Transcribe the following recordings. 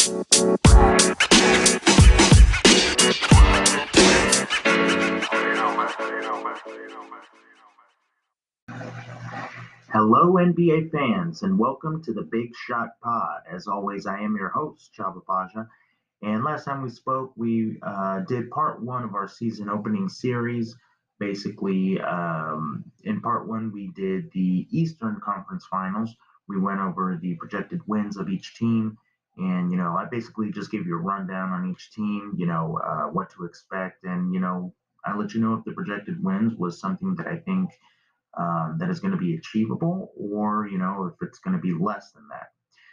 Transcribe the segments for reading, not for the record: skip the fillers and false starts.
Hello, NBA fans, and welcome to the Big Shot Pod. As always, I am your host, Chava Paja. And last time we spoke, we did part one of our season opening series. Basically, in part one, we did the Eastern Conference Finals. We went over the projected wins of each team. And, I basically just gave you a rundown on each team, what to expect. And, I let you know if the projected wins was something that I think that is going to be achievable, or if it's going to be less than that.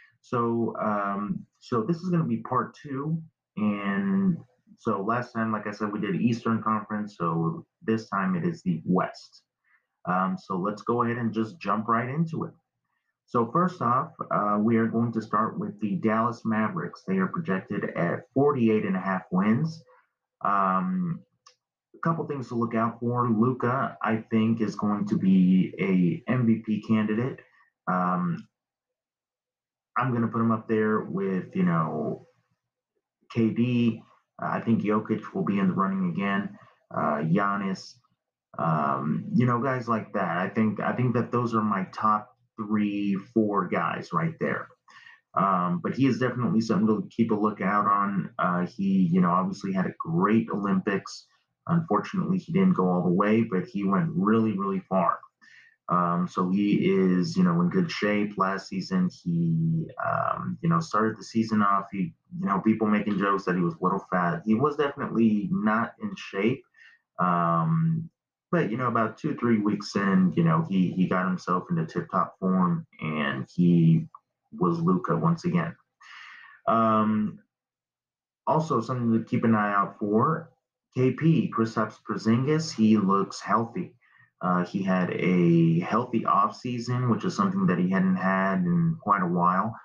So this is going to be part two, and so last time, like I said, we did Eastern Conference. So this time it is the West. So let's go ahead and just jump right into it. So first off, we are going to start with the Dallas Mavericks. They are projected at 48 and a half wins. Um, a couple things to look out for. Luka, I think, is going to be a MVP candidate. Um, I'm going to put him up there with, KD. I think Jokic will be in the running again. Giannis, guys like that. I think that those are my top three, four guys right there. But he is definitely something to keep a lookout on. He, obviously had a great Olympics. Unfortunately, he didn't go all the way, but he went really, really far. So he is, in good shape. Last season, he, started the season off. He, people making jokes that he was a little fat. He was definitely not in shape. But about 2, 3 weeks in, he got himself into tip-top form, and he was Luka once again. Um, Also, something to keep an eye out for. KP, Kristaps Porzingis, he looks healthy. He had a healthy offseason, which is something that he hadn't had in quite a while.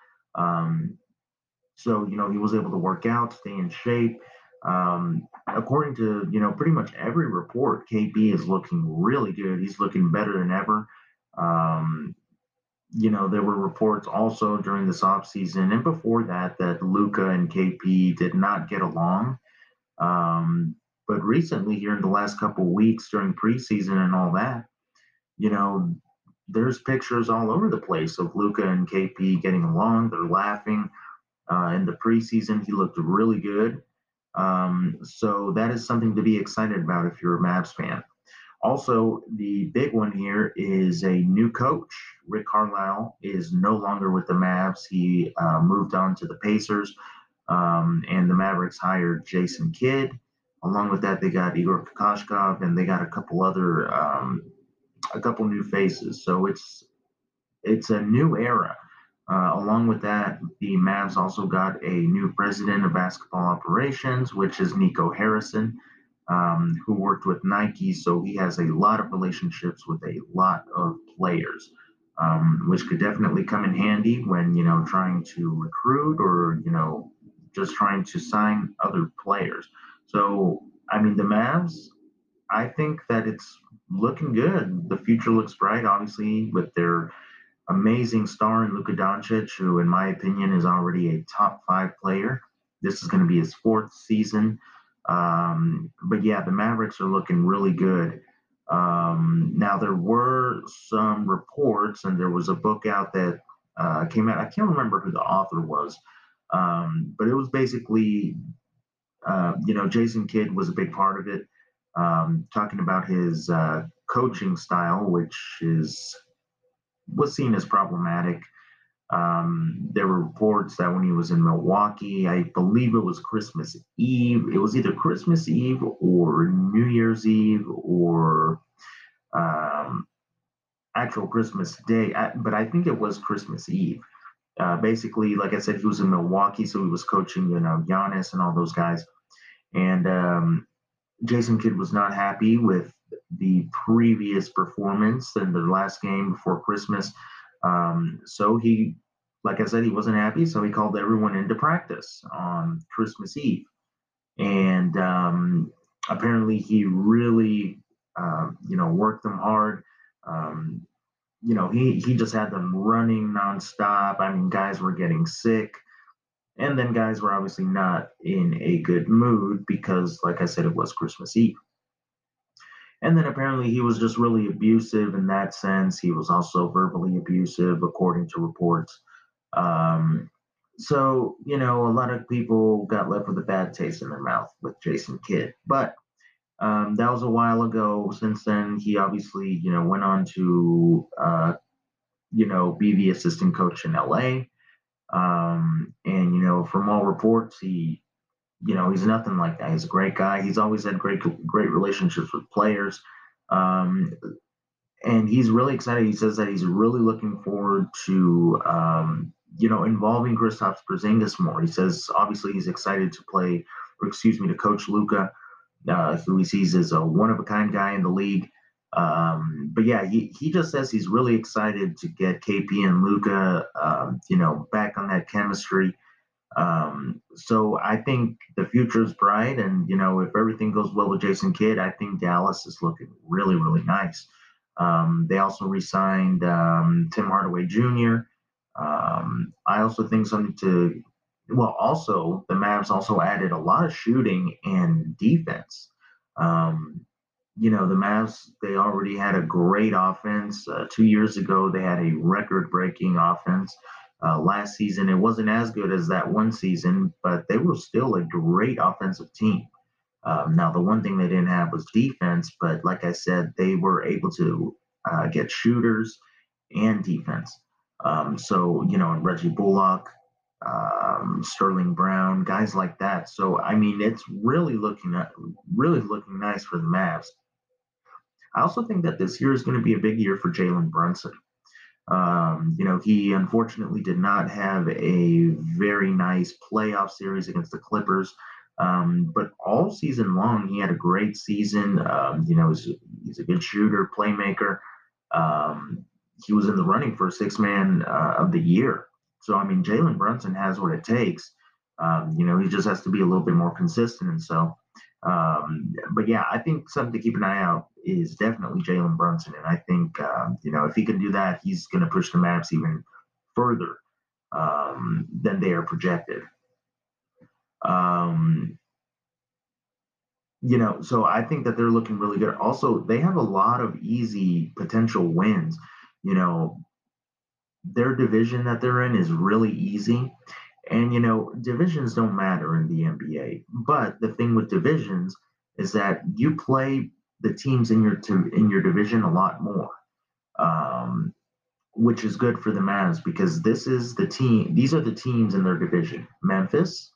So, he was able to work out, stay in shape. According to, pretty much every report, KP is looking really good. He's looking better than ever. Um, there were reports also during this offseason and before that Luka and KP did not get along. Um, but recently, here in the last couple of weeks during preseason and all that, you know, there's pictures all over the place of Luka and KP getting along. They're laughing. In the preseason, he looked really good. So that is something to be excited about if you're a Mavs fan. Also, the big one here is a new coach. Rick Carlisle is no longer with the Mavs. He moved on to the Pacers, and the Mavericks hired Jason Kidd. Along with that, they got Igor Kokoshkov, and they got a couple new faces. So it's a new era. Along with that, the Mavs also got a new president of basketball operations, which is Nico Harrison, who worked with Nike. So he has a lot of relationships with a lot of players, which could definitely come in handy when, trying to recruit or, just trying to sign other players. So, I mean, the Mavs, I think that it's looking good. The future looks bright, obviously, with their amazing star in Luka Doncic, who, in my opinion, is already a top five player. This is going to be his fourth season. But yeah, the Mavericks are looking really good. Now, there were some reports, and there was a book out that came out. I can't remember who the author was, but it was basically, Jason Kidd was a big part of it, talking about his coaching style, which was seen as problematic. There were reports that when he was in Milwaukee, I believe it was Christmas Eve. It was either Christmas Eve or New Year's Eve or um, actual Christmas Day, but I think it was Christmas Eve. Basically, like I said, he was in Milwaukee, so he was coaching, Giannis and all those guys. And Jason Kidd was not happy with the previous performance in their last game before Christmas. So he, like I said, he wasn't happy. So he called everyone into practice on Christmas Eve. And apparently he really, worked them hard. Um, he just had them running nonstop. I mean, guys were getting sick. And then guys were obviously not in a good mood because, like I said, it was Christmas Eve. And then apparently he was just really abusive in that sense. He was also verbally abusive, according to reports. Um, so, a lot of people got left with a bad taste in their mouth with Jason Kidd. But that was a while ago. Since then, he obviously, went on to, be the assistant coach in LA. And, from all reports, he's nothing like that. He's a great guy. He's always had great relationships with players. Um, and he's really excited. He says that he's really looking forward to, involving Kristaps Porzingis more. He says obviously he's excited to play, or excuse me, to coach Luka, who he sees as a one of a kind guy in the league. But yeah, he just says he's really excited to get KP and Luka, back on that chemistry. So I think the future is bright, and if everything goes well with Jason Kidd, I think Dallas is looking really, really nice. They also re-signed Tim Hardaway Jr. I also think something to, well, also the Mavs also added a lot of shooting and defense. Um, the Mavs, they already had a great offense. 2 years ago, they had a record breaking offense. Last season, it wasn't as good as that one season, but they were still a great offensive team. Now, the one thing they didn't have was defense, but like I said, they were able to get shooters and defense. So, and Reggie Bullock, Sterling Brown, guys like that. So, I mean, it's really looking nice for the Mavs. I also think that this year is going to be a big year for Jalen Brunson. He unfortunately did not have a very nice playoff series against the Clippers. But all season long, he had a great season. He's a good shooter, playmaker. Um, he was in the running for six man of the year. So, I mean, Jalen Brunson has what it takes. He just has to be a little bit more consistent. And so, but yeah, I think something to keep an eye out is definitely Jalen Brunson. And I think, if he can do that, he's going to push the Mavs even further than they are projected. Um, so I think that they're looking really good. Also, they have a lot of easy potential wins. You know, their division that they're in is really easy. And, divisions don't matter in the NBA. But the thing with divisions is that you play the teams in your division a lot more, um, which is good for the Mavs because these are the teams in their division. Memphis,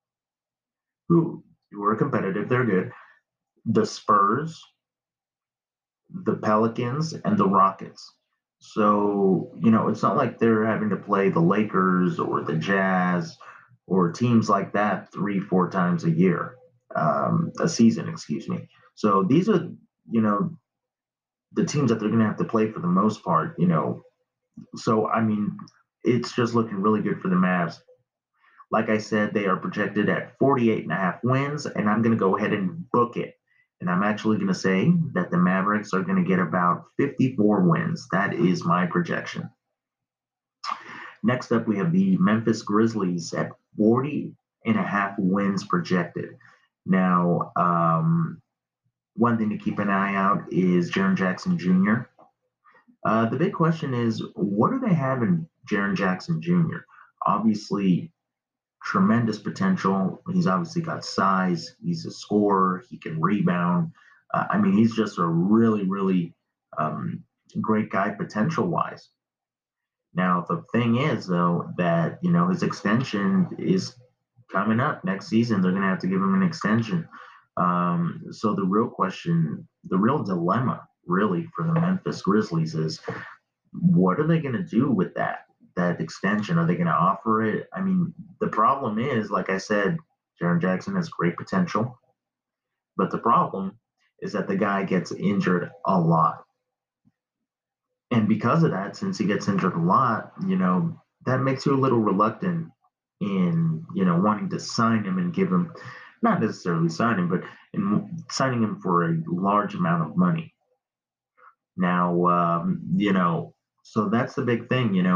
who are competitive, they're good. The Spurs, the Pelicans, and the Rockets. So, it's not like they're having to play the Lakers or the Jazz or teams like that 3, 4 times a season, excuse me. So these are, you know, the teams that they're going to have to play for the most part. So, I mean, it's just looking really good for the Mavs. Like I said, they are projected at 48 and a half wins, and I'm going to go ahead and book it. And I'm actually going to say that the Mavericks are going to get about 54 wins. That is my projection. Next up, we have the Memphis Grizzlies at 40 and a half wins projected. Now, one thing to keep an eye out is Jaren Jackson Jr. The big question is, what do they have in Jaren Jackson Jr.? Obviously, tremendous potential. He's obviously got size. He's a scorer. He can rebound. I mean, he's just a really, really great guy potential wise. Now, the thing is, though, that, his extension is coming up next season. They're going to have to give him an extension. So the real question, the real dilemma, really, for the Memphis Grizzlies is what are they going to do with that extension? Are they going to offer it? I mean, the problem is, like I said, Jaren Jackson has great potential, but the problem is that the guy gets injured a lot. And because of that, since he gets injured a lot, that makes you a little reluctant in, wanting to sign him and give him, not necessarily sign him, but in signing him for a large amount of money. Now, so that's the big thing.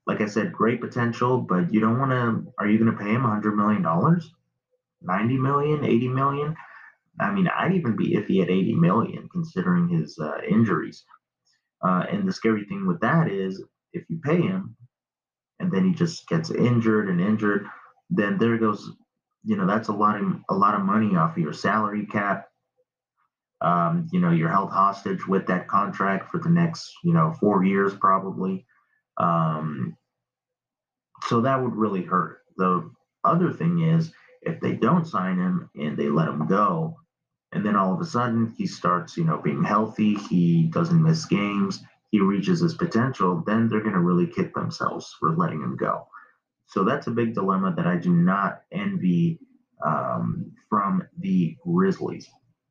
Like I said, great potential, but you don't want to. Are you going to pay him $100 million, 90 million, 80 million? I mean, I'd even be iffy at 80 million considering his injuries. And the scary thing with that is, if you pay him and then he just gets injured and injured, then there goes, that's a lot of money off of your salary cap. You're held hostage with that contract for the next, 4 years probably. Um, so that would really hurt. The other thing is, if they don't sign him and they let him go, and then all of a sudden he starts, being healthy, he doesn't miss games, he reaches his potential, then they're going to really kick themselves for letting him go. So that's a big dilemma that I do not envy from the Grizzlies.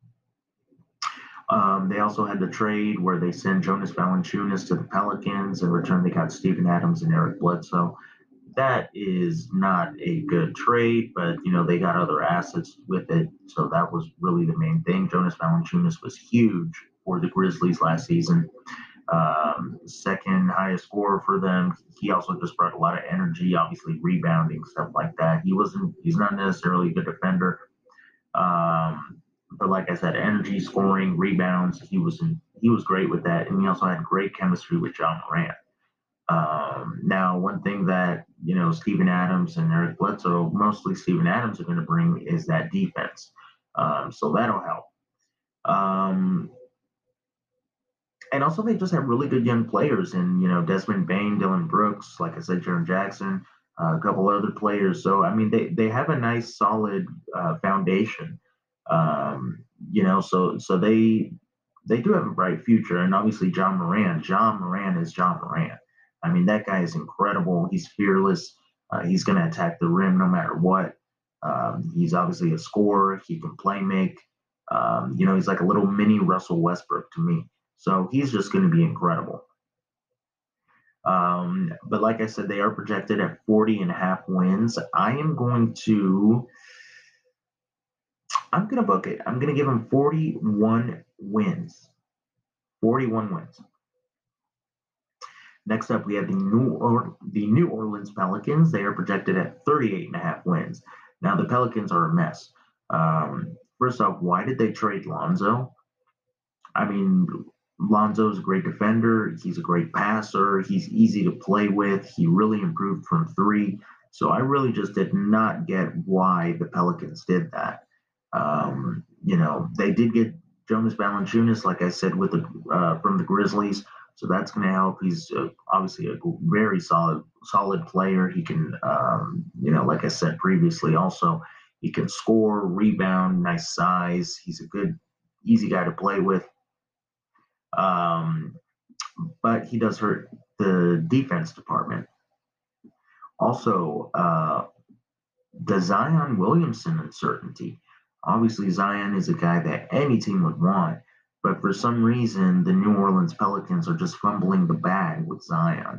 They also had the trade where they sent Jonas Valanciunas to the Pelicans. In return, they got Steven Adams and Eric Bledsoe. That is not a good trade, but they got other assets with it, so that was really the main thing. Jonas Valanciunas was huge for the Grizzlies last season. Second highest scorer for them. He also just brought a lot of energy, obviously rebounding, stuff like that. He's not necessarily a good defender, but like I said, energy, scoring, rebounds. He was great with that, and he also had great chemistry with Ja Morant. Now, one thing that Steven Adams and Eric Bledsoe, mostly Steven Adams, are going to bring is that defense. So that'll help. And also, they just have really good young players, and Desmond Bain, Dylan Brooks, like I said, Jaren Jackson, a couple other players. So I mean, they have a nice, solid foundation. So they do have a bright future, and obviously John Moran. John Moran is John Moran. I mean, that guy is incredible. He's fearless. He's going to attack the rim no matter what. He's obviously a scorer. He can play make. He's like a little mini Russell Westbrook to me. So he's just going to be incredible. But like I said, they are projected at 40 and a half wins. I'm going to book it. I'm going to give them 41 wins. 41 wins. Next up, we have the New Orleans Pelicans. They are projected at 38 and a half wins. Now, the Pelicans are a mess. First off, why did they trade Lonzo? I mean, Lonzo's a great defender. He's a great passer. He's easy to play with. He really improved from three. So I really just did not get why the Pelicans did that. They did get Jonas Valanciunas, like I said, from the Grizzlies. So that's going to help. He's obviously a very solid player. He can, like I said previously, also he can score, rebound, nice size. He's a good, easy guy to play with. But he does hurt the defense department. Also, the Zion Williamson uncertainty. Obviously, Zion is a guy that any team would want, but for some reason, the New Orleans Pelicans are just fumbling the bag with Zion.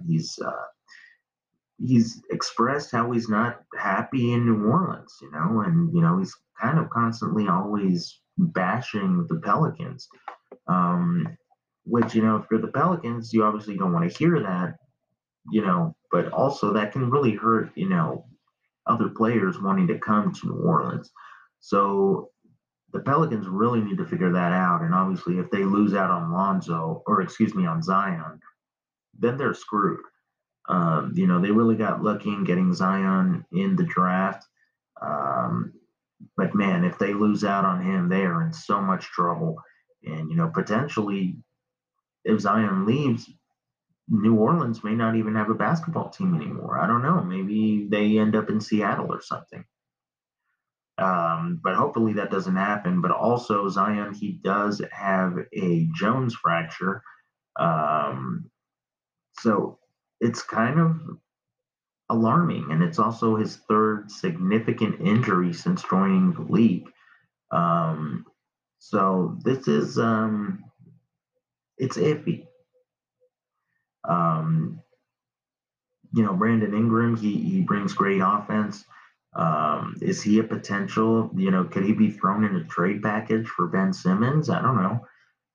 He's expressed how he's not happy in New Orleans, and he's kind of constantly always bashing the Pelicans. Which if you're the Pelicans, you obviously don't want to hear that, but also that can really hurt, other players wanting to come to New Orleans. So the Pelicans really need to figure that out. And obviously, if they lose out on on Zion, then they're screwed. They really got lucky in getting Zion in the draft. But man, if they lose out on him, they are in so much trouble. And, potentially, if Zion leaves, New Orleans may not even have a basketball team anymore. I don't know. Maybe they end up in Seattle or something. But hopefully that doesn't happen. But also, Zion, he does have a Jones fracture. So it's kind of alarming. And it's also his third significant injury since joining the league. So this is, it's iffy. Brandon Ingram, he brings great offense. Is he a potential? Could he be thrown in a trade package for Ben Simmons? I don't know.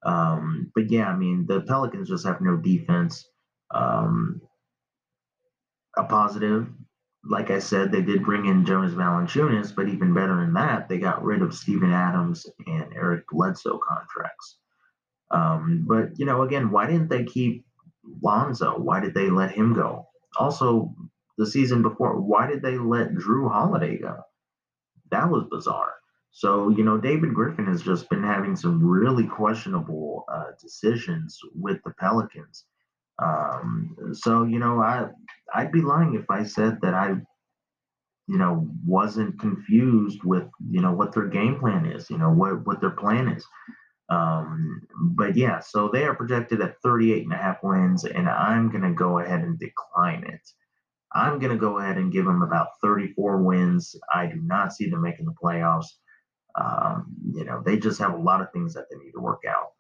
But yeah, I mean, the Pelicans just have no defense. A positive, like I said, they did bring in Jonas Valanciunas, but even better than that, they got rid of Steven Adams and Eric Bledsoe contracts. But again, why didn't they keep Lonzo? Why did they let him go? Also, the season before, why did they let Drew Holiday go? That was bizarre. So, David Griffin has just been having some really questionable decisions with the Pelicans. So, I'd be lying if I said that I, wasn't confused with, what their game plan is, what their plan is. But yeah, so they are projected at 38 and a half wins, and I'm going to go ahead and decline it. I'm going to go ahead and give them about 34 wins. I do not see them making the playoffs. They just have a lot of things that they need to work out.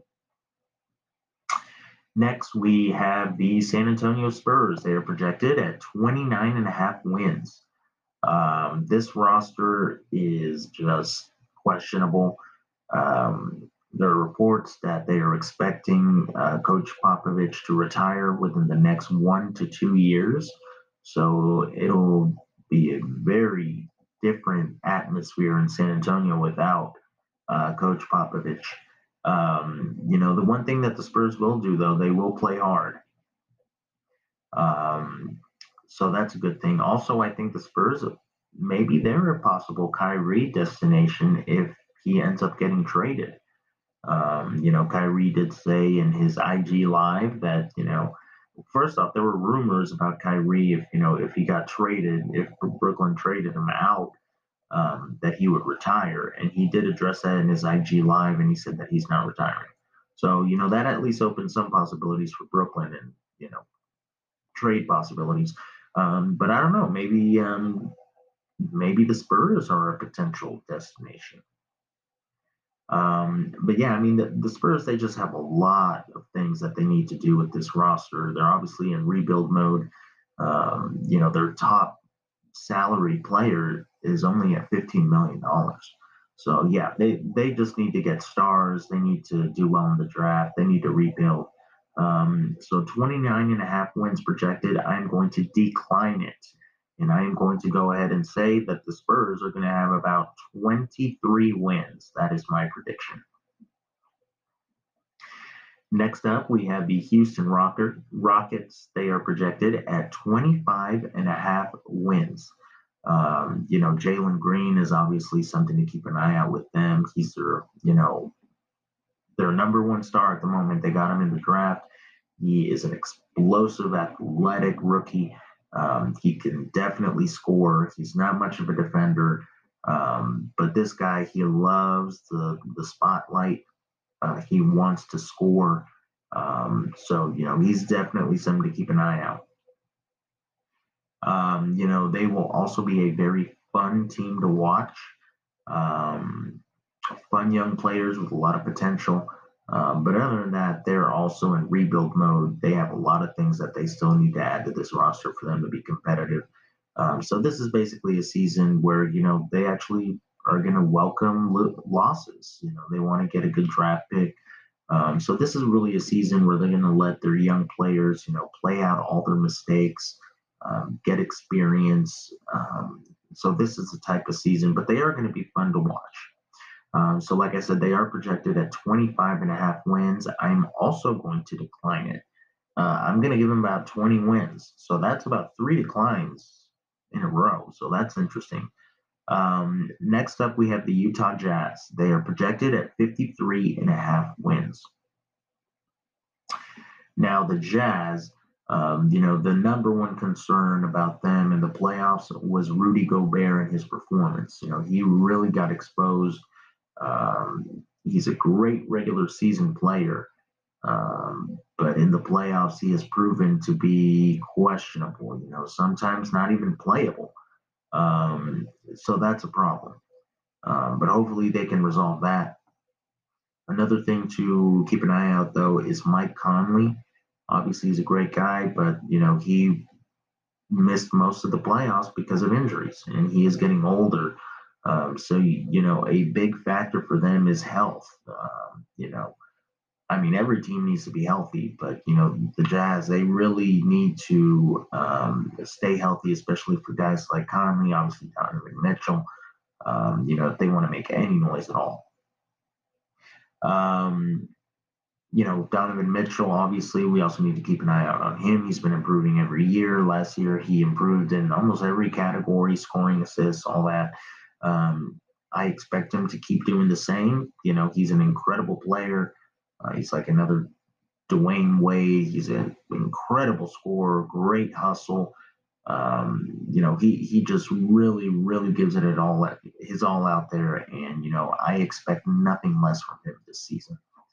Next, we have the San Antonio Spurs. They are projected at 29 and a half wins. This roster is just questionable. There are reports that they are expecting Coach Popovich to retire within the next 1 to 2 years. So it'll be a very different atmosphere in San Antonio without Coach Popovich. The one thing that the Spurs will do, though, they will play hard. So that's a good thing. Also, I think the Spurs, maybe they're a possible Kyrie destination if he ends up getting traded. Kyrie did say in his IG live that, first off, there were rumors about Kyrie if he got traded, if Brooklyn traded him out, that he would retire. And he did address that in his IG live, and he said that he's not retiring. So, that at least opens some possibilities for Brooklyn and, trade possibilities. But I don't know, maybe the Spurs are a potential destination. But yeah, I mean, the Spurs, they just have a lot of things that they need to do with this roster. They're obviously in rebuild mode. Their top salary player is only at $15 million. So yeah, they just need to get stars. They need to do well in the draft. They need to rebuild. So 29 and a half wins projected. I'm going to decline it. And I am going to go ahead and say that the Spurs are going to have about 23 wins. That is my prediction. Next up, we have the Houston Rockets. They are projected at 25 and a half wins. Jalen Green is obviously something to keep an eye out with them. He's their number one star at the moment. They got him in the draft. He is an explosive, athletic rookie. He can definitely score. He's not much of a defender, but this guy, he loves the spotlight. He wants to score. So he's definitely something to keep an eye out. They will also be a very fun team to watch. Fun young players with a lot of potential. But other than that, they're also in rebuild mode. They have a lot of things that they still need to add to this roster for them to be competitive. So this is basically a season where, they actually are going to welcome losses. They want to get a good draft pick. So this is really a season where they're going to let their young players, play out all their mistakes, get experience. So this is the type of season, but they are going to be fun to watch. So like I said, they are projected at 25 and a half wins. I'm also going to decline it. I'm going to give them about 20 wins. So that's about 3 declines in a row. So that's interesting. Next up, we have the Utah Jazz. They are projected at 53 and a half wins. Now, the Jazz, the number one concern about them in the playoffs was Rudy Gobert and his performance. He really got exposed. He's a great regular season player, but in the playoffs, he has proven to be questionable, sometimes not even playable. So that's a problem. But hopefully they can resolve that. Another thing to keep an eye out, though, is Mike Conley. Obviously, he's a great guy, but he missed most of the playoffs because of injuries, and he is getting older. So a big factor for them is health. I mean, every team needs to be healthy, but the Jazz, they really need to stay healthy, especially for guys like Conley, obviously Donovan Mitchell. If they want to make any noise at all. Um, Donovan Mitchell, obviously, we also need to keep an eye out on him. He's been improving every year. Last year, he improved in almost every category, scoring, assists, all that. I expect him to keep doing the same. He's an incredible player. He's like another Dwayne Wade. He's an incredible scorer, great hustle. He just really, really gives it his all out there, and I expect nothing less from him this season.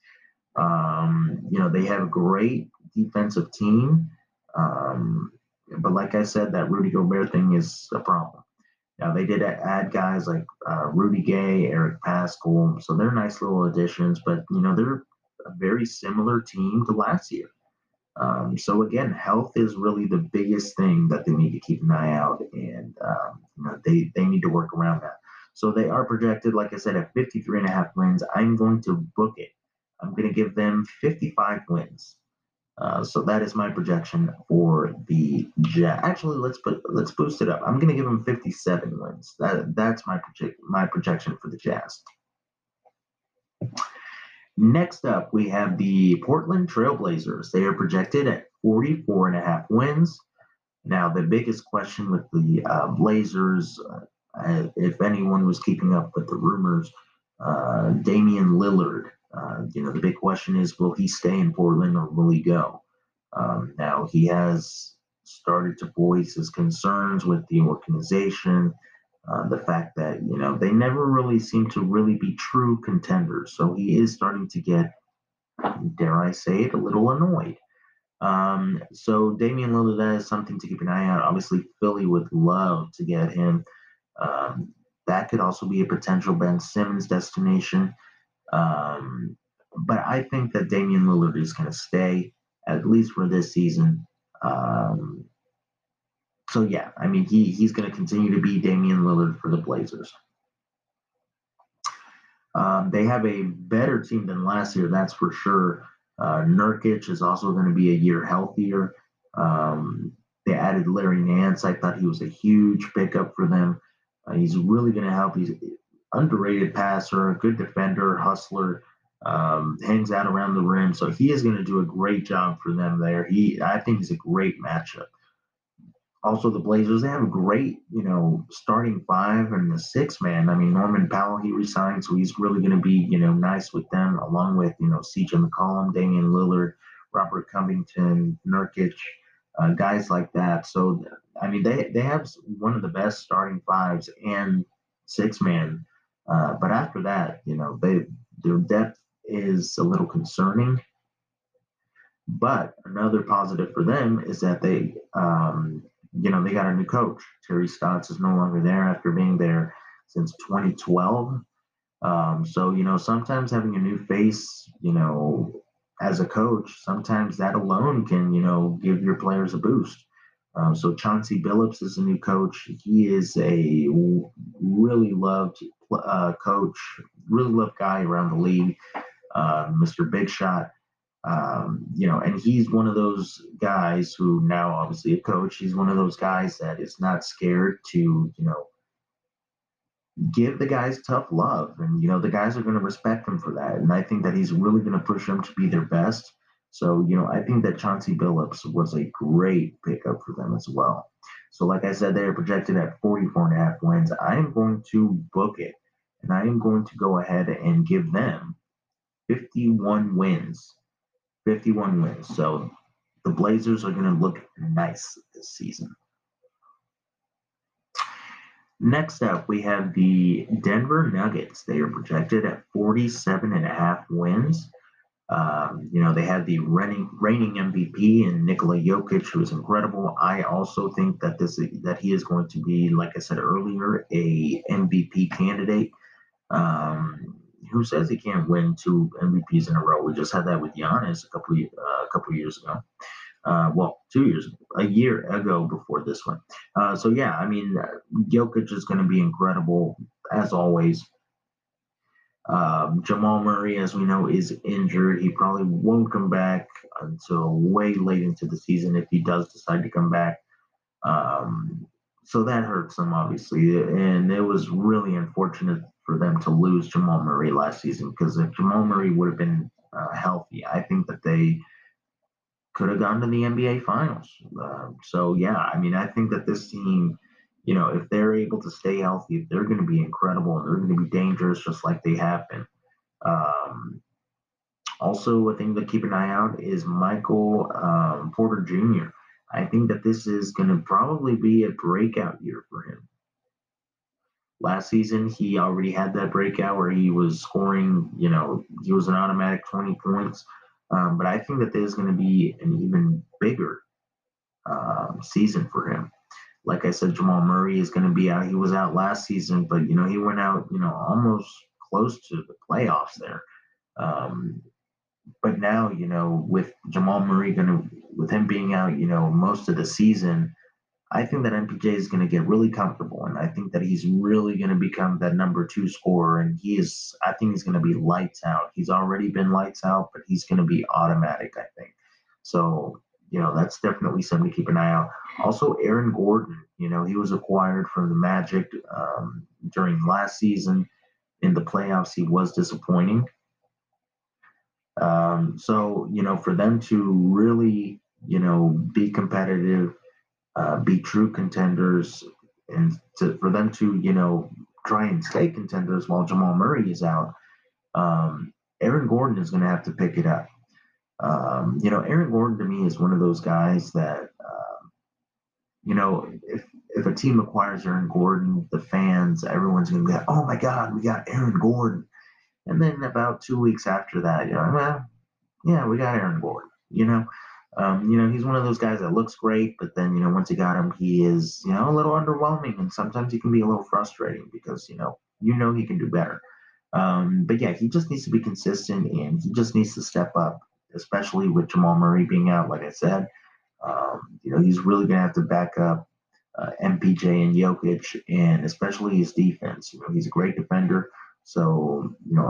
They have a great defensive team, but like I said, that Rudy Gobert thing is a problem. Now they did add guys like Rudy Gay, Eric Pascal, so they're nice little additions, but they're a very similar team to last year. So again, health is really the biggest thing that they need to keep an eye out, and they need to work around that. So they are projected, like I said, at 53 and a half wins. I'm going to book it. I'm going to give them 55 wins. So that is my projection for the Jazz. Actually, let's boost it up. I'm going to give them 57 wins. That's my projection for the Jazz. Next up, we have the Portland Trailblazers. They are projected at 44 and a half wins. Now, the biggest question with the Blazers, if anyone was keeping up with the rumors, Damian Lillard. The big question is, will he stay in Portland or will he go? Now, he has started to voice his concerns with the organization, the fact that they never really seem to really be true contenders. So he is starting to get, dare I say it, a little annoyed. So Damian Lillard, that is something to keep an eye out. Obviously, Philly would love to get him. That could also be a potential Ben Simmons destination. But I think that Damian Lillard is going to stay, at least for this season. So yeah, I mean he's going to continue to be Damian Lillard for the Blazers. They have a better team than last year, that's for sure. Nurkic is also going to be a year healthier. They added Larry Nance. I thought he was a huge pickup for them. He's really going to help. He's an underrated passer, a good defender, hustler, hangs out around the rim. So he is going to do a great job for them there. I think he's a great matchup. Also, the Blazers, they have a great, starting five and the six man. I mean, Norman Powell, he resigned, so he's really going to be, nice with them, along with, CJ McCollum, Damian Lillard, Robert Covington, Nurkic, guys like that. So, I mean, they have one of the best starting fives and six man. But after that, their depth is a little concerning. But another positive for them is that they got a new coach. Terry Stotts is no longer there after being there since 2012. So, sometimes having a new face, as a coach, sometimes that alone can, give your players a boost. So Chauncey Billups is a new coach. He is a really loved coach, really loved guy around the league, Mr. Big Shot. And he's one of those guys who now obviously a coach. He's one of those guys that is not scared to, give the guys tough love, and the guys are going to respect him for that. And I think that he's really going to push them to be their best. So I think that Chauncey Billups was a great pickup for them as well. So like I said, they are projected at 44 and a half wins. I am going to book it, and I am going to go ahead and give them 51 wins. 51 wins. So the Blazers are going to look nice this season. Next up, we have the Denver Nuggets. They are projected at 47 and a half wins. They have the reigning MVP in Nikola Jokic, who is incredible. I also think that he is going to be, like I said earlier, a MVP candidate. Who says he can't win 2 MVPs in a row? We just had that with Giannis a couple years ago. 2 years, a year ago before this one. So yeah, I mean, Jokic is going to be incredible as always. Jamal Murray, as we know, is injured. He probably won't come back until way late into the season if he does decide to come back. Um, so that hurts them, obviously. And it was really unfortunate for them to lose Jamal Murray last season because if Jamal Murray would have been healthy, I think that they could have gone to the NBA Finals. So, yeah, I mean, I think that this team, if they're able to stay healthy, they're going to be incredible and they're going to be dangerous just like they have been. Um, Also, a thing to keep an eye out is Michael Porter Jr. I think that this is going to probably be a breakout year for him. Last season, he already had that breakout where he was scoring, he was an automatic 20 points. But I think that there's going to be an even bigger season for him. Like I said, Jamal Murray is going to be out. He was out last season, but, he went out, almost close to the playoffs there. Um, but now, with Jamal Murray with him being out, most of the season, I think that MPJ is going to get really comfortable, and I think that he's really going to become that number two scorer. And I think he's going to be lights out. He's already been lights out, but he's going to be automatic, I think. So, that's definitely something to keep an eye out. Also, Aaron Gordon, he was acquired from the Magic during last season. In the playoffs, he was disappointing. So, for them to really, be competitive, be true contenders, and for them to, try and stay contenders while Jamal Murray is out, Aaron Gordon is going to have to pick it up. Aaron Gordon to me is one of those guys that, if a team acquires Aaron Gordon, the fans, everyone's going to be like, oh my God, we got Aaron Gordon. And then about 2 weeks after that, well, yeah, we got Aaron Gordon. He's one of those guys that looks great, but then once you got him, he is a little underwhelming, and sometimes he can be a little frustrating because he can do better. But yeah, he just needs to be consistent, and he just needs to step up, especially with Jamal Murray being out. Like I said, he's really gonna have to back up MPJ and Jokic, and especially his defense. He's a great defender, so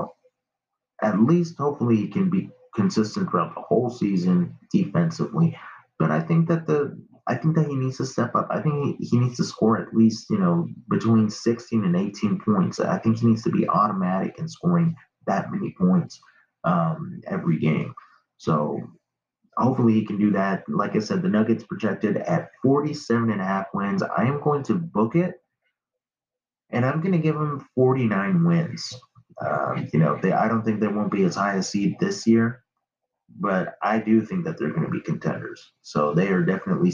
at least hopefully he can be consistent throughout the whole season defensively. But I think that he needs to step up. I think he needs to score at least, between 16 and 18 points. I think he needs to be automatic in scoring that many points every game. So hopefully he can do that. Like I said, the Nuggets projected at 47 and a half wins. I am going to book it and I'm going to give them 49 wins. I don't think they won't be as high a seed this year, but I do think that they're going to be contenders. So they are definitely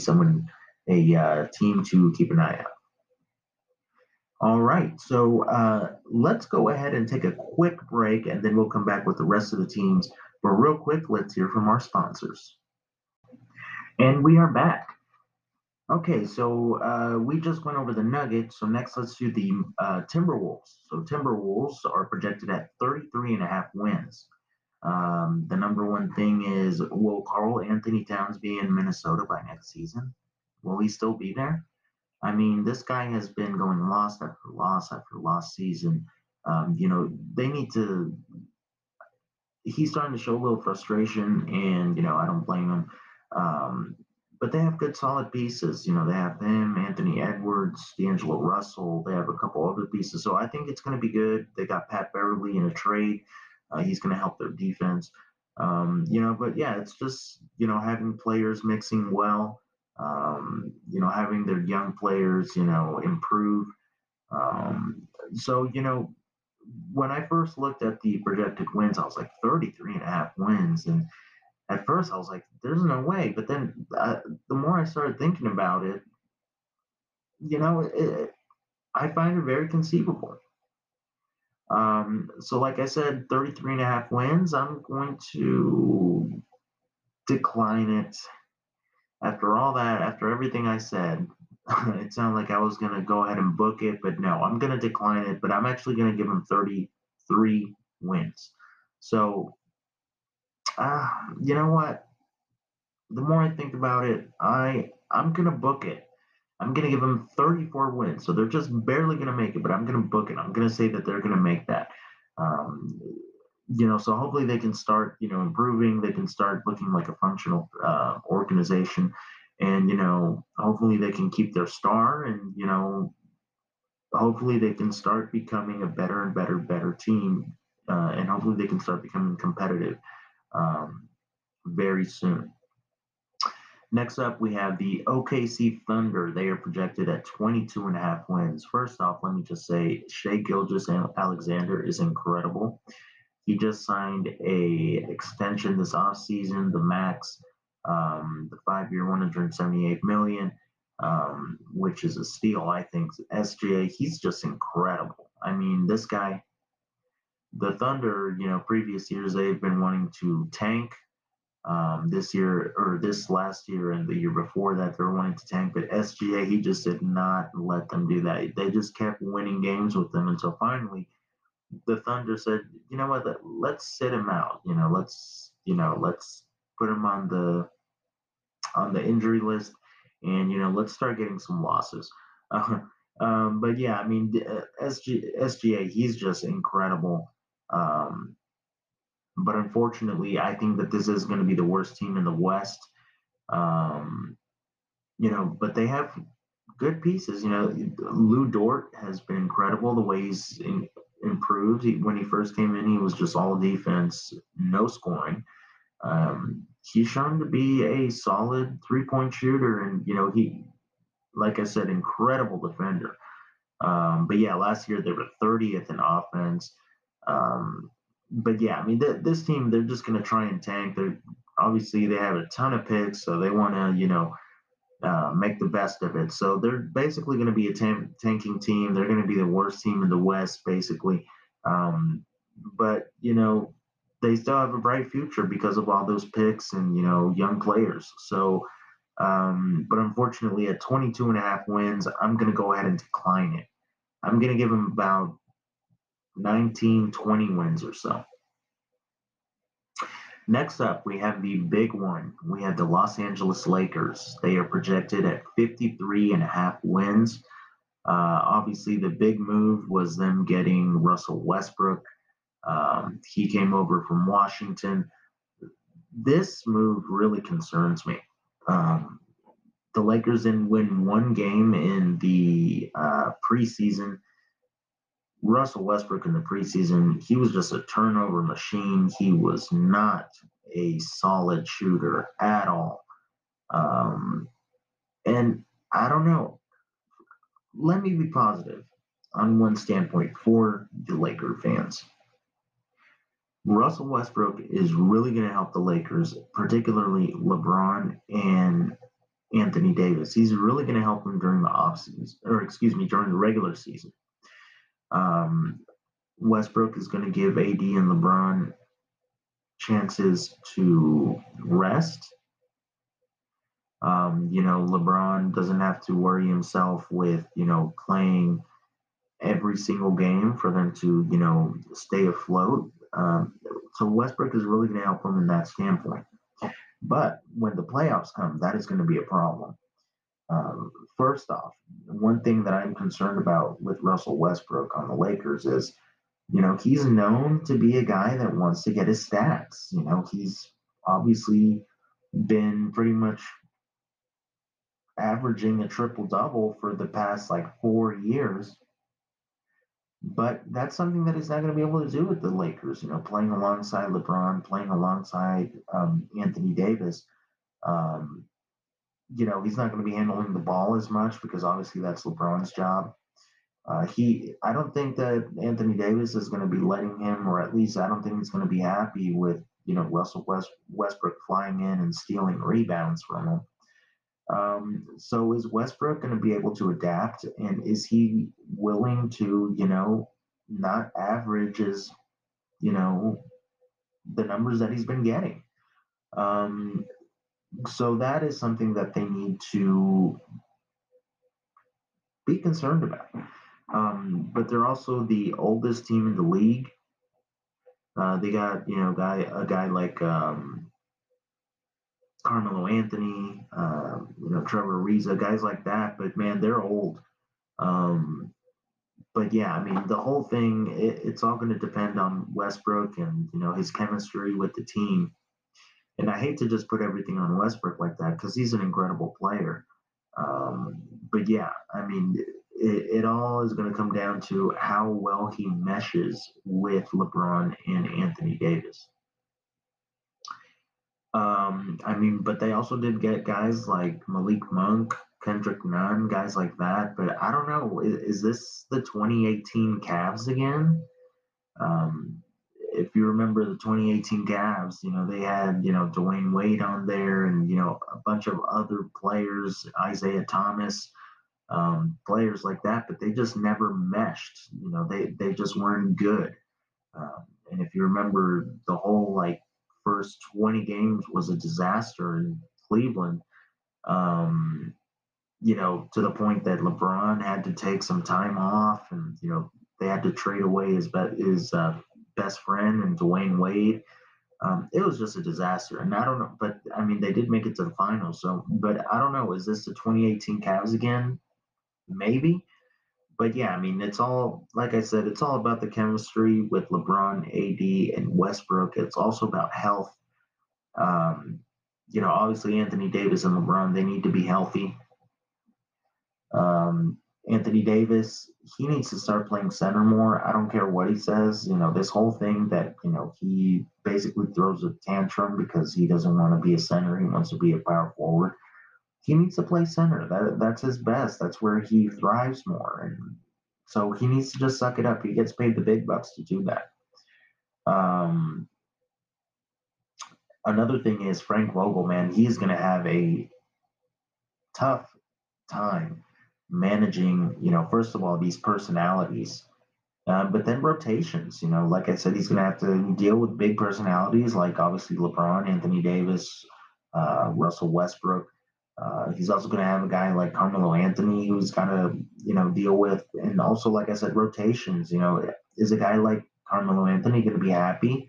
a team to keep an eye out. All right, so let's go ahead and take a quick break, and then we'll come back with the rest of the teams. But real quick, let's hear from our sponsors. And we are back. Okay, so we just went over the Nuggets. So next, let's do the Timberwolves. So Timberwolves are projected at 33 and a half wins. The number one thing is, will Karl-Anthony Towns be in Minnesota by next season? Will he still be there? I mean, this guy has been going loss after loss after loss season. They need to. He's starting to show a little frustration, and I don't blame him. Um, but they have good, solid pieces. They have him, Anthony Edwards, D'Angelo Russell. They have a couple other pieces, so I think it's going to be good. They got Pat Beverly in a trade. He's going to help their defense. But yeah, it's just having players mixing well. Having their young players improve. So when I first looked at the projected wins, I was like 33 and a half wins. And at first I was like, there's no way. But then the more I started thinking about it, I find it very conceivable. So like I said, 33 and a half wins, I'm going to decline it. After all that, after everything I said, it sounded like I was going to go ahead and book it, but no, I'm going to decline it. But I'm actually going to give him 33 wins. So, you know what? The more I think about it, I'm going to book it. I'm going to give them 34 wins. So they're just barely going to make it, but I'm going to book it. I'm going to say that they're going to make that. Um, so hopefully they can start, improving. They can start looking like a functional organization, and hopefully they can keep their star, and hopefully they can start becoming a better and better team, and hopefully they can start becoming competitive um, very soon. Next up, we have the OKC Thunder. They are projected at 22 and a half wins. First off, let me just say Shea Gilgeous Alexander is incredible. He just signed a extension this offseason, the max, the 5-year, 178 million, which is a steal, I think. SGA, he's just incredible. I mean, this guy, the Thunder, previous years they've been wanting to tank. This year or this last year and the year before that, they were wanting to tank, but SGA, he just did not let them do that. They just kept winning games with them until finally the Thunder said, you know what, let's sit him out. Let's put him on the injury list, and let's start getting some losses. But yeah, I mean, SGA, he's just incredible. Um, but unfortunately, I think that this is going to be the worst team in the West. Um, but they have good pieces. Lou Dort has been incredible the way improved. When he first came in, he was just all defense, no scoring. He's shown to be a solid 3-point shooter, and he, like I said, incredible defender. But yeah, last year they were 30th in offense. But yeah, I mean, this team, they're just going to try and tank. Obviously they have a ton of picks, so they want to make the best of it. So they're basically going to be a tanking team. They're going to be the worst team in the West, basically. But they still have a bright future because of all those picks and young players. So, but unfortunately, at 22 and a half wins, I'm going to go ahead and decline it. I'm going to give them about 19, 20 wins or so. Next up, we have the big one. We have the Los Angeles Lakers. They are projected at 53 and a half wins. Obviously, the big move was them getting Russell Westbrook. He came over from Washington. This move really concerns me. Um, the Lakers didn't win one game in the preseason. Russell Westbrook in the preseason, he was just a turnover machine. He was not a solid shooter at all. And I don't know. Let me be positive on one standpoint for the Laker fans. Russell Westbrook is really going to help the Lakers, particularly LeBron and Anthony Davis. He's really going to help them during the offseason, or excuse me, during the regular season. Westbrook is going to give AD and LeBron chances to rest. LeBron doesn't have to worry himself with, playing every single game for them to, stay afloat. So Westbrook is really going to help them in that standpoint. But when the playoffs come, that is going to be a problem. First off, one thing that I'm concerned about with Russell Westbrook on the Lakers is, he's known to be a guy that wants to get his stats. He's obviously been pretty much averaging a triple double for the past like 4 years. But that's something that he's not going to be able to do with the Lakers, playing alongside LeBron, playing alongside Anthony Davis. Um, he's not going to be handling the ball as much because obviously that's LeBron's job. I don't think that Anthony Davis is going to be letting him, or at least I don't think he's going to be happy with, Russell Westbrook flying in and stealing rebounds from him. So is Westbrook going to be able to adapt, and is he willing to, not average as, the numbers that he's been getting? Um, so that is something that they need to be concerned about. But they're also the oldest team in the league. They got a guy like Carmelo Anthony, Trevor Ariza, guys like that. But man, they're old. Um, but yeah, I mean, the whole thing, it's all going to depend on Westbrook and, his chemistry with the team. And I hate to just put everything on Westbrook like that because he's an incredible player. But yeah, I mean, it all is going to come down to how well he meshes with LeBron and Anthony Davis. I mean, but they also did get guys like Malik Monk, Kendrick Nunn, guys like that. But I don't know, is this the 2018 Cavs again? Um, if you remember the 2018 Cavs, they had, Dwayne Wade on there and, a bunch of other players, Isaiah Thomas, players like that, but they just never meshed. They just weren't good. And if you remember, the whole like first 20 games was a disaster in Cleveland. Um, to the point that LeBron had to take some time off, and they had to trade away his best friend and Dwayne Wade. It was just a disaster, and I don't know, but I mean, they did make it to the finals. So, but I don't know, is this the 2018 Cavs again? Maybe, but yeah, I mean, it's all like I said, it's all about the chemistry with LeBron, AD, and Westbrook. It's also about health. Um, obviously Anthony Davis and LeBron, they need to be healthy. Anthony Davis, he needs to start playing center more. I don't care what he says. This whole thing that, he basically throws a tantrum because he doesn't want to be a center. He wants to be a power forward. He needs to play center. That's his best. That's where he thrives more. And so he needs to just suck it up. He gets paid the big bucks to do that. Um, Another thing is Frank Vogel, man, he's going to have a tough time managing, first of all, these personalities, but then rotations. Like I said, he's going to have to deal with big personalities like obviously LeBron, Anthony Davis, Russell Westbrook. He's also going to have a guy like Carmelo Anthony who's got to, deal with, and also, like I said, rotations. Is a guy like Carmelo Anthony going to be happy,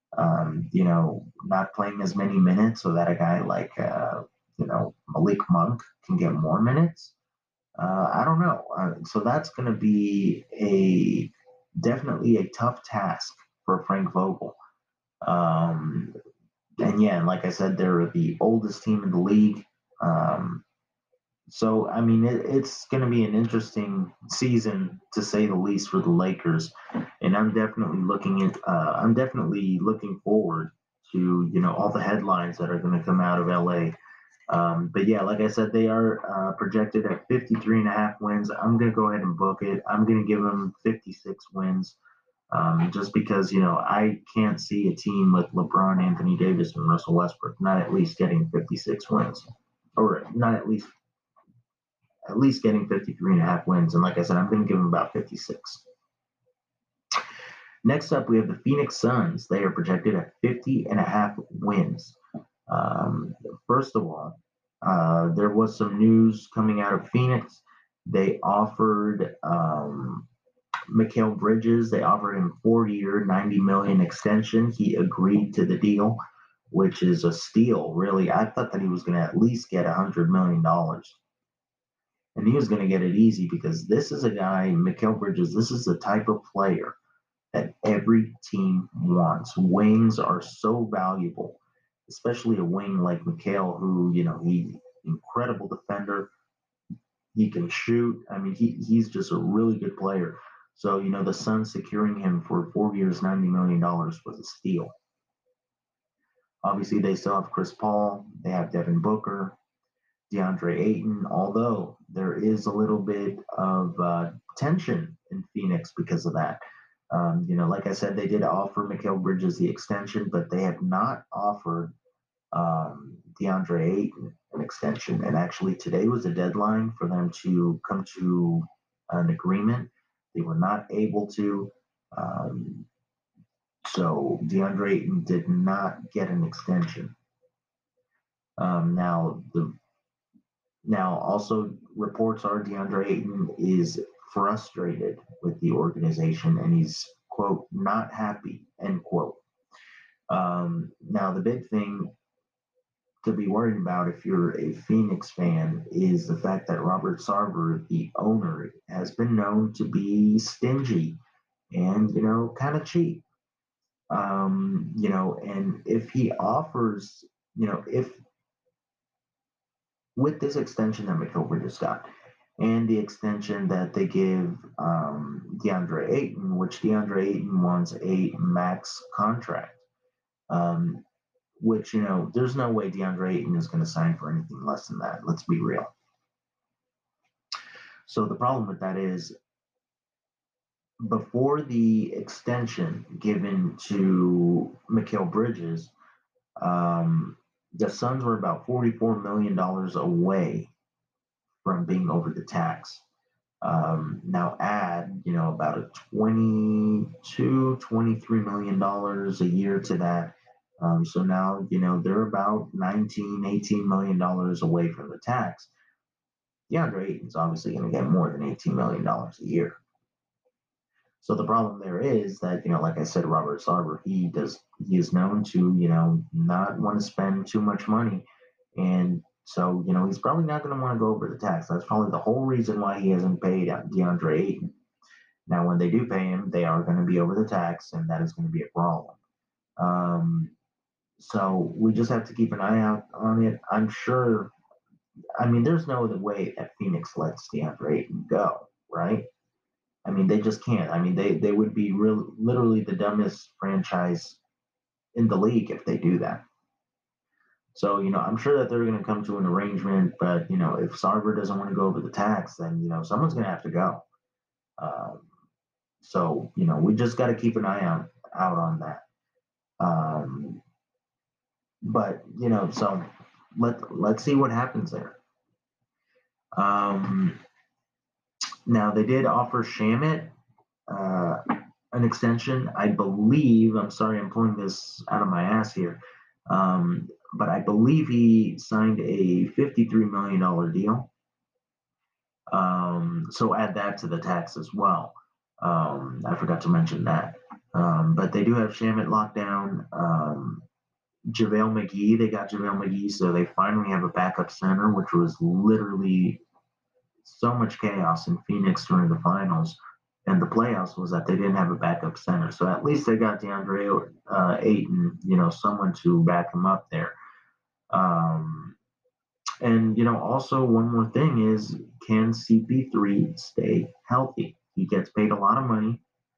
not playing as many minutes so that a guy like, Malik Monk can get more minutes? I don't know. So that's going to be definitely a tough task for Frank Vogel. Um, and yeah, and like I said, they're the oldest team in the league. Um, so I mean, it's going to be an interesting season to say the least for the Lakers, and I'm definitely looking forward to all the headlines that are going to come out of LA. But yeah, like I said, they are projected at 53 and a half wins. I'm going to go ahead and book it. I'm going to give them 56 wins, just because, I can't see a team with LeBron, Anthony Davis, and Russell Westbrook not at least getting 56 wins, or not at least getting 53 and a half wins. And like I said, I'm going to give them about 56. Next up, we have the Phoenix Suns. They are projected at 50 and a half wins. Um, First of all, there was some news coming out of Phoenix. They offered Mikal Bridges. They offered him 4-year, $90 million extension. He agreed to the deal, which is a steal. Really, I thought that he was going to at least get $100 million, and he was going to get it easy because this is a guy, Mikal Bridges. This is the type of player that every team wants. Wings are so valuable, especially a wing like Mikal, who, he's incredible defender. He can shoot. I mean, he's just a really good player. So, the Suns securing him for 4 years, $90 million was a steal. Obviously, they still have Chris Paul. They have Devin Booker, DeAndre Ayton, although there is a little bit of tension in Phoenix because of that. Like I said, they did offer Mikal Bridges the extension, but they have not offered DeAndre Ayton an extension. And actually, today was the deadline for them to come to an agreement. They were not able to. So DeAndre Ayton did not get an extension. Um, now, the Now, also reports are DeAndre Ayton is frustrated with the organization and he's, quote, not happy, end quote. Now, the big thing to be worried about if you're a Phoenix fan is the fact that Robert Sarver, the owner, has been known to be stingy and, kind of cheap. And if he offers, if with this extension that Mikal just got and the extension that they give DeAndre Ayton, which DeAndre Ayton wants a max contract, um, which, there's no way DeAndre Ayton is going to sign for anything less than that. Let's be real. So the problem with that is before the extension given to Mikal Bridges, the Suns were about $44 million away from being over the tax. Now add, about a $22-23 million a year to that. So now, they're about $19-18 million away from the tax. DeAndre Ayton's obviously going to get more than $18 million a year. So the problem there is that, like I said, Robert Sarver, he is known to, not want to spend too much money. And so, he's probably not going to want to go over the tax. That's probably the whole reason why he hasn't paid DeAndre Ayton. Now, when they do pay him, they are going to be over the tax, and that is going to be a problem. So we just have to keep an eye out on it. I'm sure. I mean, there's no other way that Phoenix lets DeAndre Ayton go, right? I mean, they just can't. I mean, they would be literally the dumbest franchise in the league if they do that. So, I'm sure that they're going to come to an arrangement, but, if Sarver doesn't want to go over the tax, then, someone's going to have to go. So, we just got to keep an eye out on that. But, so let's see what happens there. Now, they did offer Shamet an extension. I believe, I'm sorry, I'm pulling this out of my ass here. But I believe he signed a $53 million deal. So add that to the tax as well. I forgot to mention that. But they do have Shamet locked down. JaVale McGee, they got JaVale McGee, so they finally have a backup center, which was literally so much chaos in Phoenix during the finals and the playoffs was that they didn't have a backup center. So at least they got DeAndre Ayton, someone to back him up there. And, also one more thing is, can CP3 stay healthy? He gets paid a lot of money.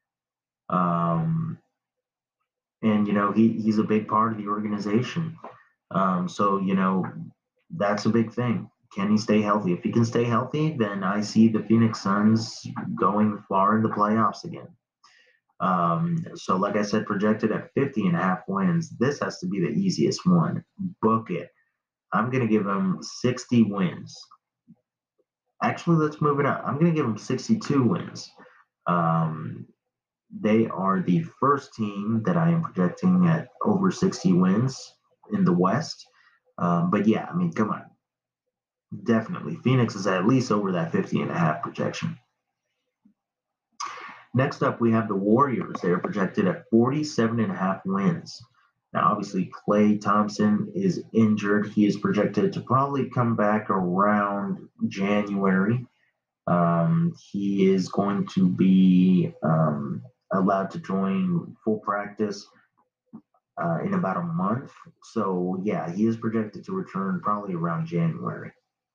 And, he's a big part of the organization. So, that's a big thing. Can he stay healthy? If he can stay healthy, then I see the Phoenix Suns going far in the playoffs again. So, like I said, projected at 50.5 wins. This has to be the easiest one. Book it. I'm going to give them 60 wins. Actually, let's move it up. I'm going to give them 62 wins. They are the first team that I am projecting at over 60 wins in the West. But yeah, I mean, come on. Definitely. Phoenix is at least over that 50.5 projection. Next up, we have the Warriors. They are projected at 47.5 wins. Now, obviously, Klay Thompson is injured. He is projected to probably come back around January. He is going to be allowed to join full practice in about a month. So, yeah, he is projected to return probably around January.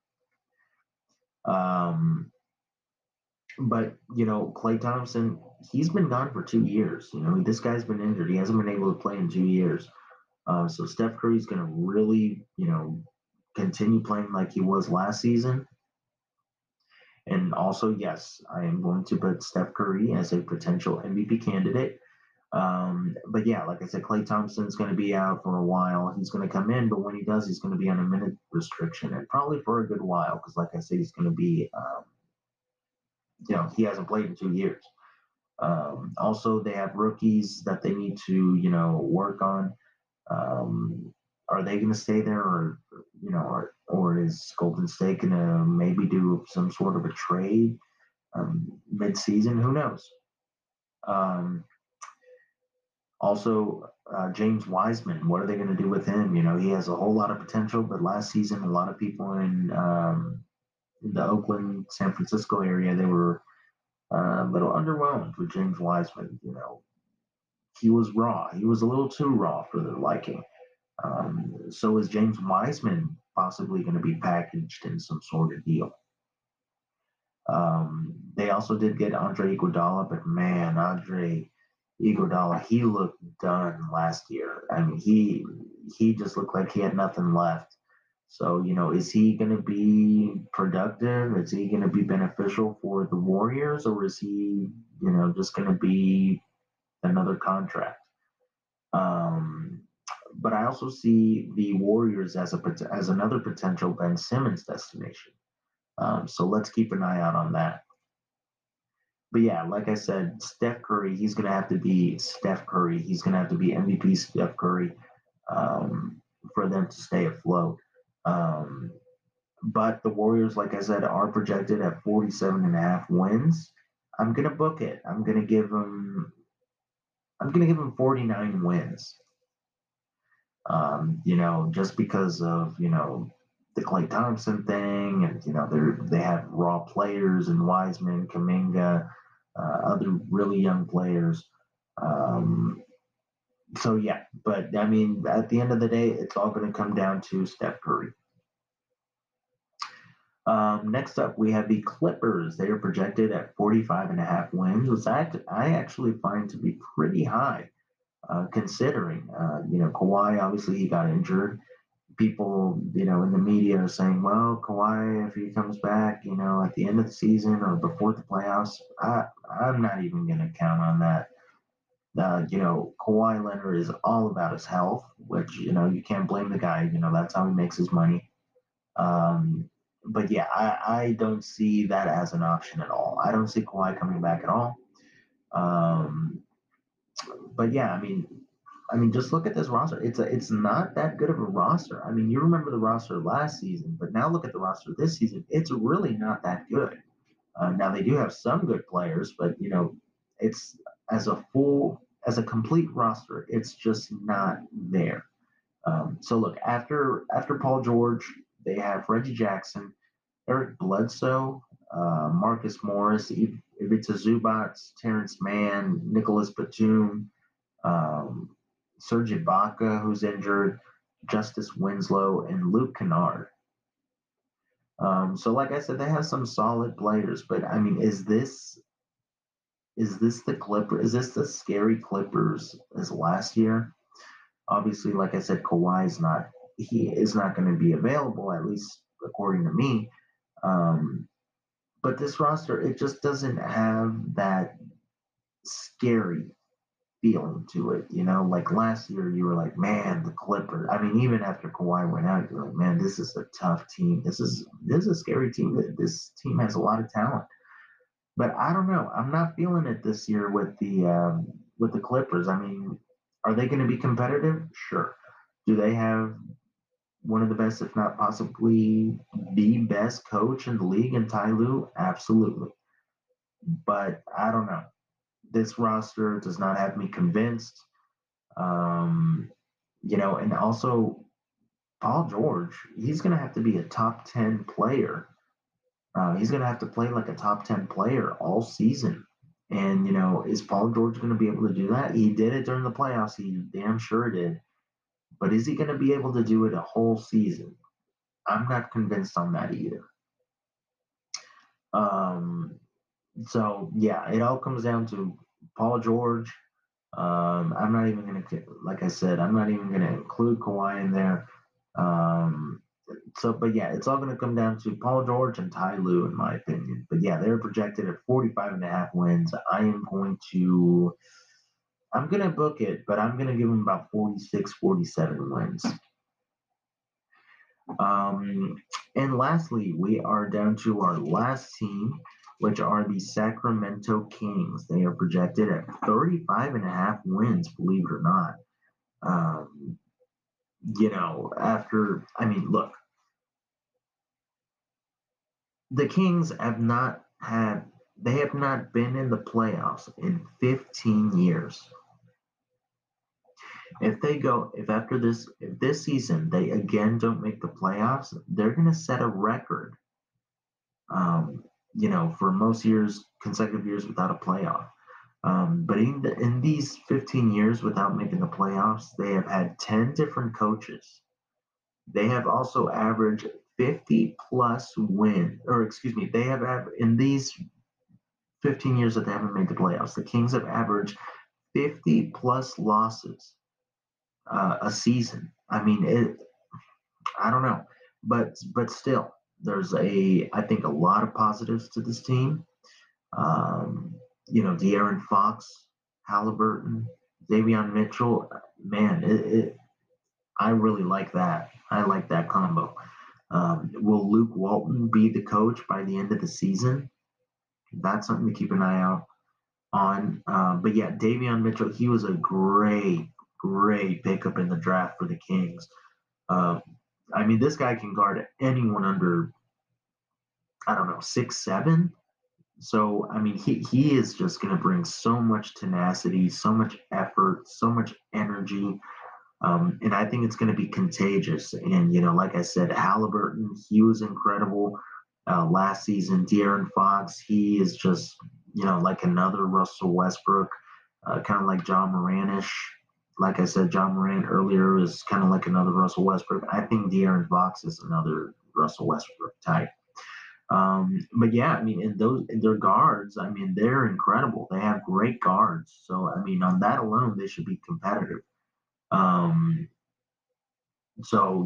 But, Klay Thompson, he's been gone for 2 years. This guy's been injured. He hasn't been able to play in 2 years. So Steph Curry's going to really, continue playing like he was last season. And also, yes, I am going to put Steph Curry as a potential MVP candidate. But yeah, like I said, Klay Thompson's going to be out for a while. He's going to come in, but when he does, he's going to be on a minute restriction and probably for a good while because, like I said, he's going to be, he hasn't played in 2 years. Also, they have rookies that they need to, work on. Are they going to stay there, or is Golden State going to maybe do some sort of a trade mid-season? Who knows? Also, James Wiseman, what are they going to do with him? He has a whole lot of potential, but last season, a lot of people in the Oakland, San Francisco area, they were a little underwhelmed with James Wiseman. He was raw. He was a little too raw for their liking. So is James Wiseman possibly going to be packaged in some sort of deal? They also did get Andre Iguodala, but man, Andre Iguodala, he looked done last year. I mean, he just looked like he had nothing left. So, is he going to be productive? Is he going to be beneficial for the Warriors, or is he, just going to be another contract? But I also see the Warriors as another potential Ben Simmons destination. So let's keep an eye out on that. But yeah, like I said, Steph Curry, he's going to have to be Steph Curry. He's going to have to be MVP Steph Curry for them to stay afloat. But the Warriors, like I said, are projected at 47 and a half wins. I'm going to book it. I'm going to give them 49 wins. Just because of, the Klay Thompson thing, and they have raw players and Wiseman, Kaminga, other really young players. So yeah, but I mean, at the end of the day, it's all going to come down to Steph Curry. Next up, we have the Clippers. They are projected at 45 and a half wins, which I actually find to be pretty high, considering, Kawhi, obviously he got injured. People, in the media are saying, well, Kawhi, if he comes back, at the end of the season or before the playoffs, I'm not even going to count on that. Kawhi Leonard is all about his health, which, you can't blame the guy. That's how he makes his money. But yeah, I don't see that as an option at all. I don't see Kawhi coming back at all. Um, but yeah, I mean, just look at this roster. It's not that good of a roster. I mean, you remember the roster last season, but now look at the roster this season. It's really not that good. Now they do have some good players, but it's as a complete roster, it's just not there. So look, after Paul George, they have Reggie Jackson, Eric Bledsoe, Marcus Morris, Ivica Zubac, Terrence Mann, Nicholas Batum, um, Serge Ibaka, who's injured, Justice Winslow, and Luke Kennard. So, like I said, they have some solid players, but I mean, is this the Clipper? Is this the scary Clippers as last year? Obviously, like I said, Kawhi is not. He is not going to be available, at least according to me. Um, but this roster, it just doesn't have that scary feeling to it. Like last year, you were like, man, the Clippers. I mean, even after Kawhi went out, you're like, man, this is a tough team. This is a scary team. This team has a lot of talent. But I don't know. I'm not feeling it this year with the Clippers. I mean, are they going to be competitive? Sure. Do they have one of the best, if not possibly the best coach in the league in Ty Lue? Absolutely. But I don't know. This roster does not have me convinced. Um, and also Paul George, he's going to have to be a top 10 player. He's going to have to play like a top 10 player all season. And, is Paul George going to be able to do that? He did it during the playoffs. He damn sure did. But is he going to be able to do it a whole season? I'm not convinced on that either. Um, so, yeah, it all comes down to Paul George. I'm not even going to, like I said, I'm not even going to include Kawhi in there. But yeah, it's all going to come down to Paul George and Ty Lue, in my opinion. But yeah, they're projected at 45 and a half wins. I'm going to book it, but I'm going to give them about 46, 47 wins. And lastly, we are down to our last team, which are the Sacramento Kings. They are projected at 35 and a half wins, believe it or not. Look, the Kings they have not been in the playoffs in 15 years. if this season they again don't make the playoffs, they're going to set a record. For most years, consecutive years without a playoff. But in these 15 years without making the playoffs, they have had 10 different coaches. They have also averaged 50 plus win, or excuse me, they have in these 15 years that they haven't made the playoffs, the Kings have averaged 50 plus losses a season. I mean, I don't know, but still, there's I think a lot of positives to this team. De'Aaron Fox, Halliburton, Davion Mitchell, man, I really like that. I like that combo. Will Luke Walton be the coach by the end of the season? That's something to keep an eye out on. But yeah, Davion Mitchell, he was a great pickup in the draft for the Kings. Um, I mean, this guy can guard anyone under, I don't know, 6'7". So I mean, he is just going to bring so much tenacity, so much effort, so much energy, and I think it's going to be contagious. And like I said, Halliburton, he was incredible last season. De'Aaron Fox, he is just like another Russell Westbrook, kind of like John Moranish. Like I said, John Moran earlier is kind of like another Russell Westbrook. I think De'Aaron Fox is another Russell Westbrook type. But yeah, I mean, in their guards, I mean, they're incredible. They have great guards. So I mean, on that alone, they should be competitive. Um, so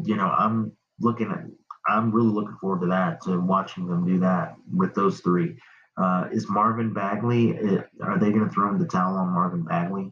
I'm really looking forward to that, to watching them do that with those three. Is Marvin Bagley? Are they going to throw in the towel on Marvin Bagley?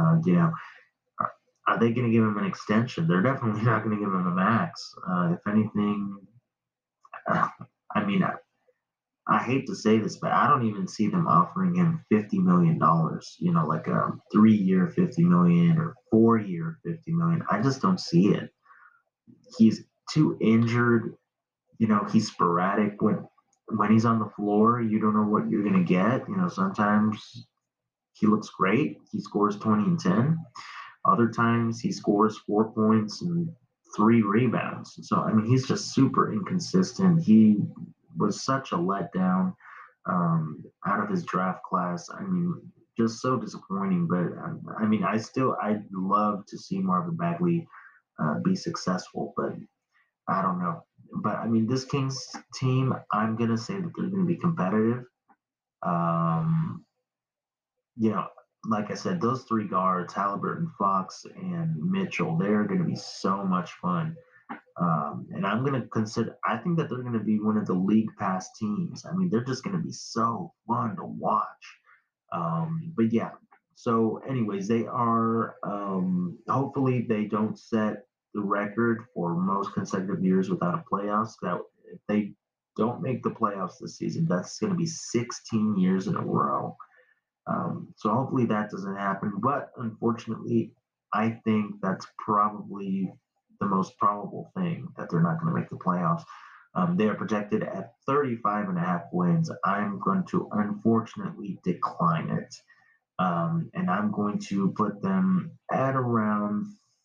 Are they going to give him an extension? They're definitely not going to give him a max. If anything, I mean, I hate to say this, but I don't even see them offering him $50 million. Like a 3-year $50 million or 4-year $50 million. I just don't see it. He's too injured. He's sporadic when he's on the floor. You don't know what you're gonna get. Sometimes he looks great. He scores 20 and 10. Other times he scores 4 points and 3 rebounds. So I mean, he's just super inconsistent. He was such a letdown out of his draft class. I mean, just so disappointing. But I mean, I'd love to see Marvin Bagley be successful, but I don't know. But I mean, this Kings team, I'm gonna say that they're gonna be competitive. Um, you know, like I said, those three guards, Halliburton, Fox, and Mitchell, they're gonna be so much fun. And I think that they're gonna be one of the league pass teams. I mean, they're just gonna be so fun to watch. But yeah. So, anyways, they are. Hopefully, they don't set the record for most consecutive years without a playoffs. That if they don't make the playoffs this season, that's going to be 16 years in a row. So hopefully that doesn't happen. But unfortunately, I think that's probably the most probable thing, that they're not going to make the playoffs. They are projected at 35 and a half wins. I'm going to unfortunately decline it. And I'm going to put them at around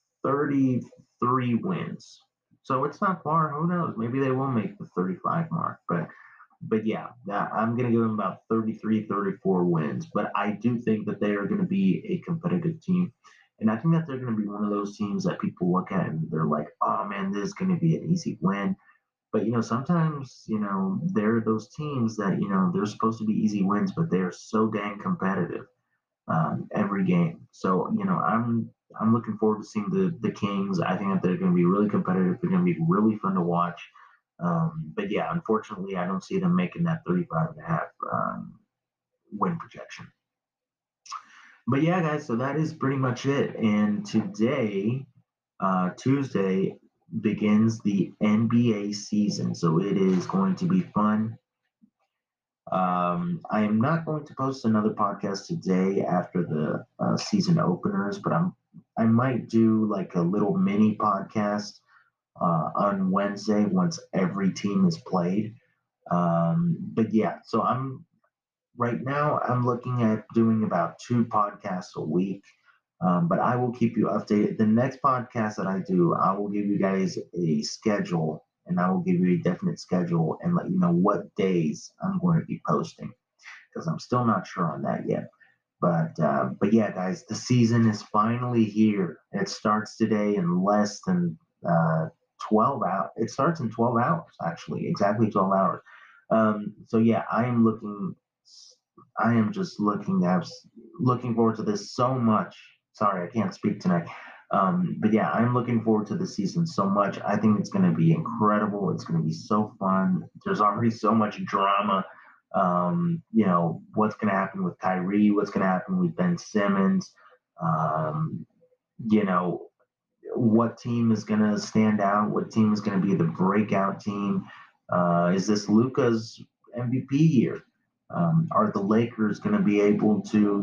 33 wins. So it's not far. Who knows? Maybe they will make the 35 mark. But yeah, I'm going to give them about 33, 34 wins. But I do think that they are going to be a competitive team. And I think that they're going to be one of those teams that people look at and they're like, oh man, this is going to be an easy win. But sometimes there are those teams that they're supposed to be easy wins, but they are so dang competitive every game. So I'm looking forward to seeing the Kings. I think that they're going to be really competitive. They're going to be really fun to watch. But yeah, unfortunately, I don't see them making that 35 and a half win projection. But yeah, guys, so that is pretty much it. And today, Tuesday, begins the NBA season. So it is going to be fun. I am not going to post another podcast today after the season openers, but I might do like a little mini podcast on Wednesday once every team is played. But yeah, so right now I'm looking at doing about 2 podcasts a week. But I will keep you updated. The next podcast that I do, I will give you guys a schedule, and I will give you a definite schedule and let you know what days I'm going to be posting, because I'm still not sure on that yet. But yeah, guys, the season is finally here. It starts today in less than 12 hours. It starts in 12 hours, actually, exactly 12 hours. So yeah, I am just looking forward to this so much. Sorry, I can't speak tonight. But yeah, I'm looking forward to the season so much. I think it's going to be incredible. It's going to be so fun. There's already so much drama. What's going to happen with Kyrie? What's going to happen with Ben Simmons? Um, you know, what team is going to stand out? What team is going to be the breakout team? Is this Luka's MVP year? Are the Lakers going to be able to,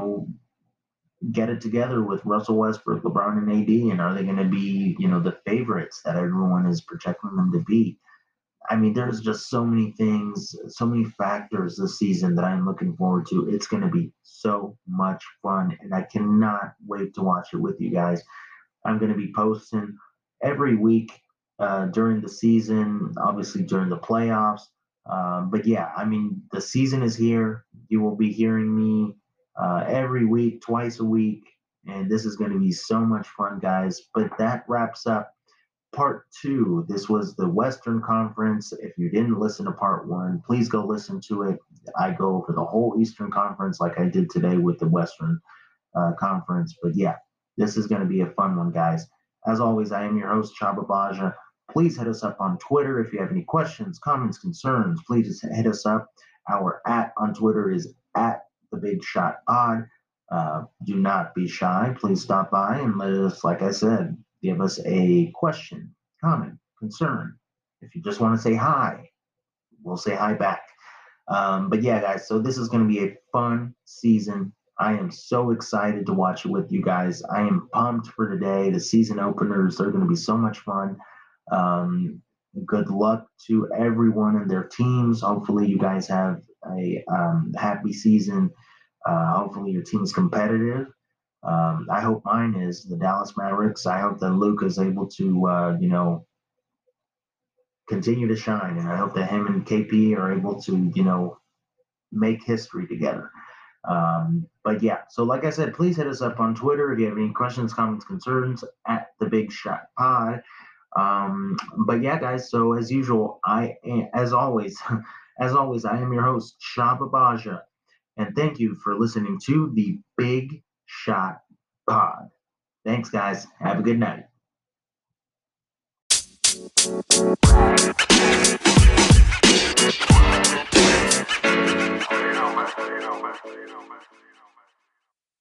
get it together with Russell Westbrook, LeBron, and AD? And are they going to be, the favorites that everyone is projecting them to be? I mean, there's just so many things, so many factors this season that I'm looking forward to. It's going to be so much fun, and I cannot wait to watch it with you guys. I'm going to be posting every week during the season, obviously during the playoffs. But yeah, I mean, the season is here. You will be hearing me every week, twice a week, and this is going to be so much fun, guys. But that wraps up part two. This was the Western Conference. If you didn't listen to part one, please go listen to it. I go over the whole Eastern Conference like I did today with the Western Conference. But yeah, this is going to be a fun one, guys. As always, I am your host, Chaba Baja. Please hit us up on Twitter if you have any questions, comments, concerns. Please just hit us up. Our @ on Twitter is @ the Big Shot Pod. Do not be shy. Please stop by and let us, like I said, give us a question, comment, concern. If you just want to say hi, we'll say hi back. But yeah, guys, so this is going to be a fun season. I am so excited to watch it with you guys. I am pumped for today. The season openers, they're going to be so much fun. Um, Good luck to everyone and their teams. Hopefully, you guys have a happy season. Hopefully, your team's competitive. I hope mine is the Dallas Mavericks. I hope that Luka is able to, continue to shine, and I hope that him and KP are able to, make history together. But yeah, so like I said, please hit us up on Twitter if you have any questions, comments, concerns @ the Big Shot Pod. But yeah, guys. So as usual, as always, as always, I am your host Shaba Baja, and thank you for listening to the Big Shot Pod. Thanks, guys. Have a good night.